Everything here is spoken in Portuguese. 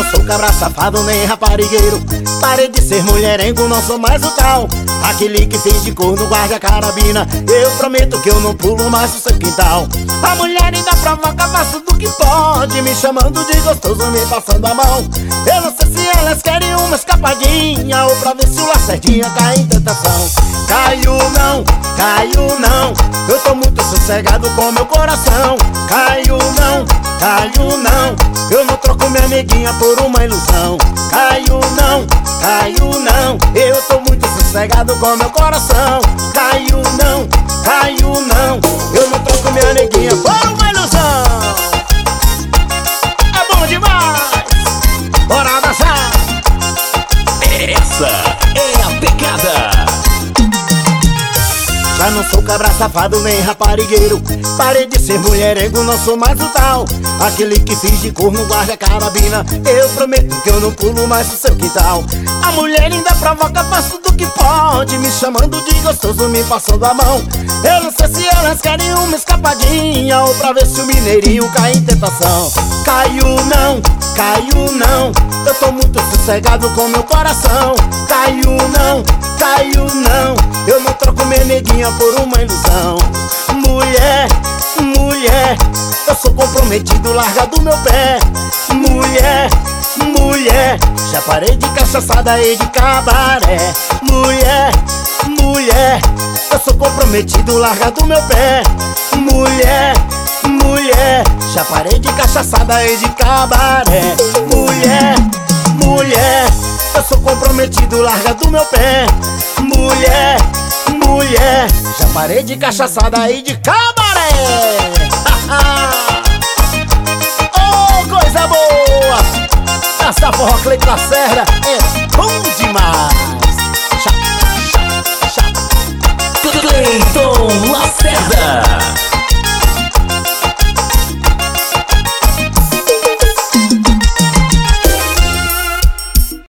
não sou cabra safado nem raparigueiro. Parei de ser mulherengo, não sou mais o tal aquele que finge corno, guarda a carabina. Eu prometo que eu não pulo mais o seu quintal. A mulher ainda provoca, faço do que pode, me chamando de gostoso, me passando a mão. Eu não sei se elas querem uma escapadinha ou pra ver se o lacerdinha cai em tentação. Caiu não, eu tô muito sossegado com meu coração. Caiu não, eu não troco minha amiguinha por uma ilusão. Caiu não, eu tô muito sossegado com meu coração. Caiu não, eu não troco minha neguinha por uma ilusão. É bom demais, bora dançar. Essa é a pegada. Já não sou cabra safado nem raparigueiro. Parei de ser mulherengo, não sou mais o tal aquele que finge corno, guarda a carabina. Eu prometo que eu não pulo mais o seu quintal. A mulher ainda provoca, faço do que pode, me chamando de gostoso, me passando a mão. Eu não sei se elas querem uma escapadinha ou pra ver se o mineirinho cai em tentação. Caiu não, eu tô muito sossegado com meu coração. Caiu não, eu não troco minha neguinha por uma ilusão. Mulher, eu sou comprometido, larga do meu pé. Mulher, já parei de cachaçada e de cabaré. Mulher, eu sou comprometido, larga do meu pé. Mulher, já parei de cachaçada e de cabaré. Mulher, eu sou comprometido, larga do meu pé. Mulher, já parei de cachaçada e de cabaré. Oh, coisa boa! Essa forró Cleito Lacerda